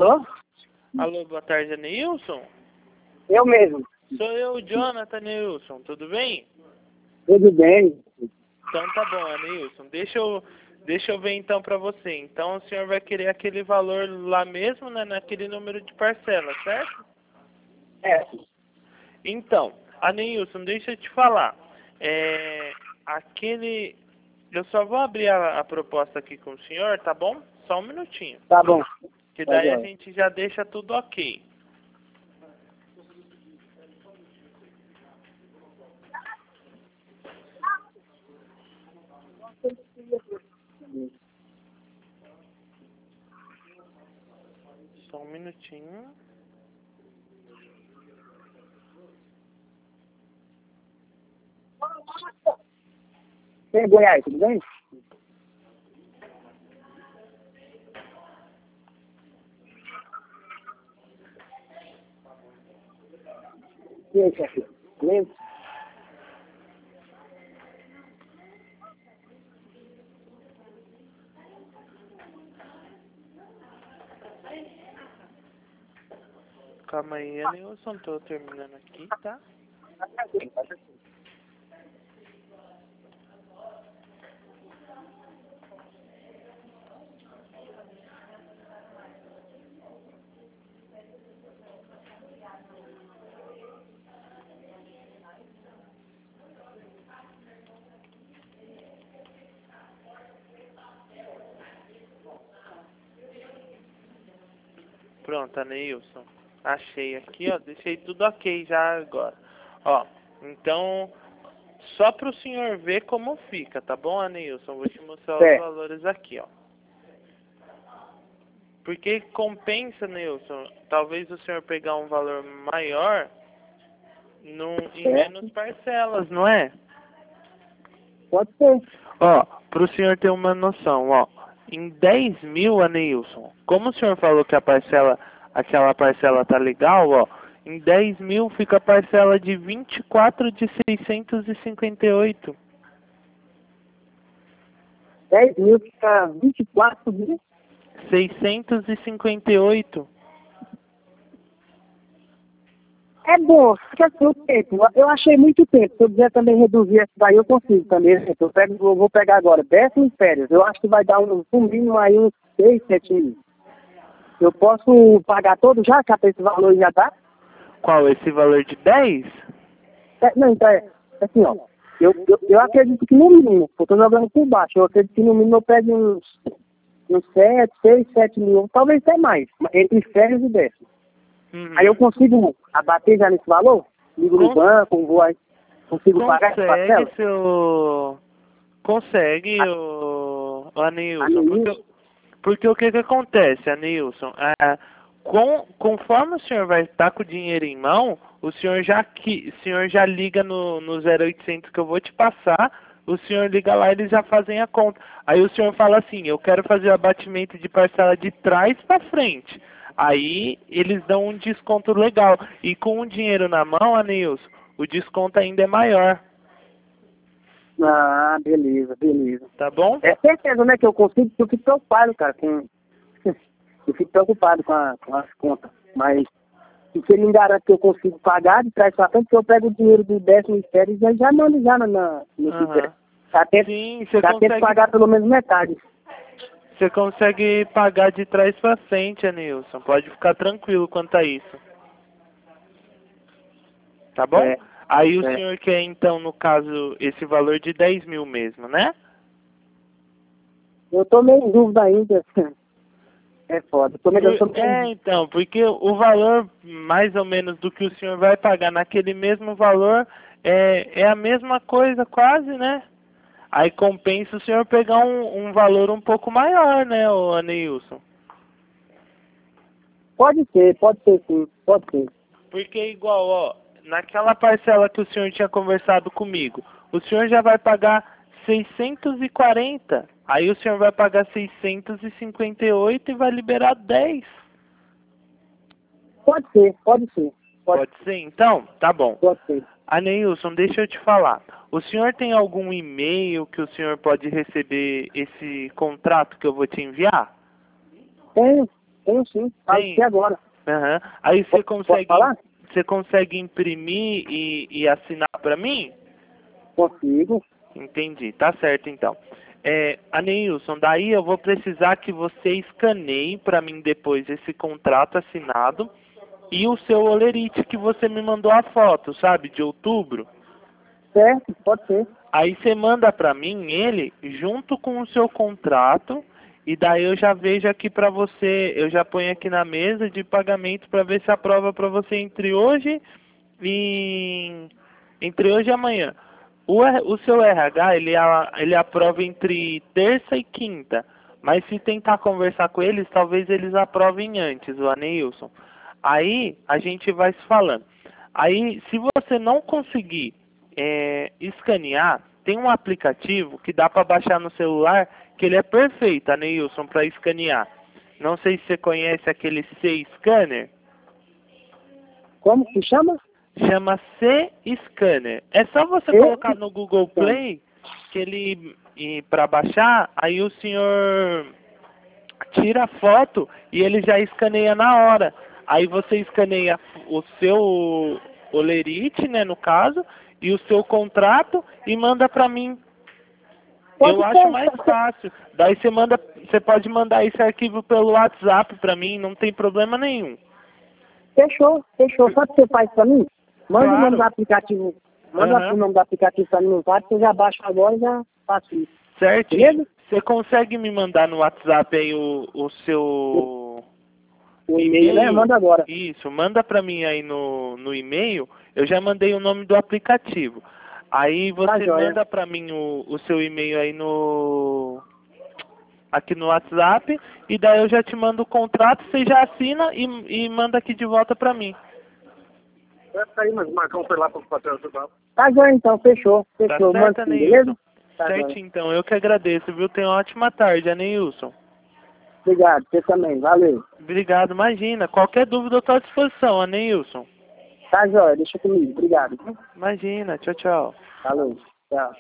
Alô? Alô, boa tarde, Neilson? Eu mesmo. Sou eu, Jonathan Neilson, tudo bem? Tudo bem? Então tá bom, Neilson. Deixa eu ver então pra você. Então o senhor vai querer aquele valor lá mesmo, né, naquele número de parcela, certo? É. Então, Neilson, deixa eu te falar. Eu só vou abrir a proposta aqui com o senhor, tá bom? Só um minutinho. Tá bom. Que Tá daí a bom. gente já deixa tudo ok. Só um minutinho. Você é Goiás, tudo bem? E aí, chefe? Beleza? Calma aí, Neilson, tô terminando aqui, tá? Pronto, Neilson. Achei aqui, ó. Deixei tudo ok já agora. Ó, então, só para o senhor ver como fica, tá bom, Neilson? Vou te mostrar os valores aqui, ó. Porque compensa, Neilson, talvez o senhor pegar um valor maior em menos parcelas, não é? Pode ser. Ó, para o senhor ter uma noção, ó. Em 10 mil, Neilson, como o senhor falou que aquela parcela tá legal, ó. Em 10 mil fica a parcela de 24 de 658. 10 mil fica 24 mil. 658. É bom, fica o tempo. Eu achei muito tempo. Se eu quiser também reduzir essa daí, eu consigo também. Eu vou pegar agora 10 férias. Eu acho que vai dar no mínimo aí uns 6, 7 mil. Eu posso pagar todo já, que até esse valor já tá? Qual, esse valor de 10? Não, então assim, ó. Eu acredito que no mínimo, eu tô jogando por baixo, eu acredito que no mínimo eu pego uns 7, 6, 7 mil, talvez até mais, entre férias e 10. Aí eu consigo abater já nesse valor? Ligo no banco, vou aí, consigo pagar essa parcela? Consegue, Anilson. Porque o que acontece, Anilson? Conforme o senhor vai estar com o dinheiro em mão, o senhor já liga no 0800 que eu vou te passar, o senhor liga lá e eles já fazem a conta. Aí o senhor fala assim, eu quero fazer o abatimento de parcela de trás para frente. Aí eles dão um desconto legal. E com o dinheiro na mão, Anilson, o desconto ainda é maior. Ah, beleza. Tá bom? É certeza, né, que eu consigo, porque eu fico preocupado, cara, eu fico preocupado com as contas. Mas se você me garante que eu consigo pagar de trás pra frente, porque eu pego o dinheiro do 10º férias e já mando já no Twitter. Sim, você já consegue tento pagar pelo menos metade. Você consegue pagar de trás pra frente, Anilson. Pode ficar tranquilo quanto a isso. Tá bom? Aí o senhor quer, então, no caso, esse valor de 10 mil mesmo, né? Eu tô meio em dúvida ainda. É foda. Então, porque o valor, mais ou menos, do que o senhor vai pagar naquele mesmo valor, é a mesma coisa quase, né? Aí compensa o senhor pegar um valor um pouco maior, né, ô Anilson? Pode ser sim, pode ser. Porque igual, ó, naquela parcela que o senhor tinha conversado comigo, o senhor já vai pagar 640. Aí o senhor vai pagar 658 e vai liberar 10. Pode ser. Pode ser, então? Tá bom. Pode ser. Neilson, deixa eu te falar. O senhor tem algum e-mail que o senhor pode receber esse contrato que eu vou te enviar? Tenho sim, falo Tem. aqui agora. Aham. Aí Posso falar? você consegue imprimir e assinar para mim? Consigo. Entendi, tá certo então. Aneilson, daí eu vou precisar que você escaneie para mim depois esse contrato assinado e o seu olerite que você me mandou a foto, sabe, de outubro. Certo, pode ser. Aí você manda para mim ele junto com o seu contrato e daí eu já vejo aqui para você, eu já ponho aqui na mesa de pagamento para ver se aprova para você entre hoje e amanhã. O seu RH, ele aprova entre terça e quinta, mas se tentar conversar com eles, talvez eles aprovem antes, o Aneilson. Aí a gente vai se falando. Aí, se você não conseguir escanear, tem um aplicativo que dá para baixar no celular, que ele é perfeito, Aneilson, para escanear. Não sei se você conhece aquele C-Scanner. Como que chama? Chama C-Scanner. É só você colocar no Google Play que ele para baixar, aí o senhor tira a foto e ele já escaneia na hora. Aí você escaneia o seu olerite, né, no caso, e o seu contrato e manda para mim. Eu acho mais fácil. Daí você pode mandar esse arquivo pelo WhatsApp para mim, não tem problema nenhum. Fechou. Sabe o que você faz pra mim? Manda Claro. o nome do aplicativo. Manda o nome do aplicativo pra mim no WhatsApp, que eu já baixo agora e já faço isso. Certinho. Beleza? Você consegue me mandar no WhatsApp aí o seu O e-mail, né? Manda agora. Isso, manda pra mim aí no e-mail. Eu já mandei o nome do aplicativo. Aí você manda pra mim o seu e-mail aí aqui no WhatsApp e daí eu já te mando o contrato, você já assina e manda aqui de volta pra mim. Aí, mas o Marcão foi lá para o papel ajudar. Tá joia então, fechou. Tá certo, Manda, beleza? Tá certo, joia. então. Eu que agradeço, viu? Tenha uma ótima tarde, Aneilson. Obrigado, você também, valeu. Obrigado, imagina. Qualquer dúvida eu tô à disposição, Aneilson. Tá joia, deixa comigo, obrigado. Imagina, tchau, tchau. Falou, tchau.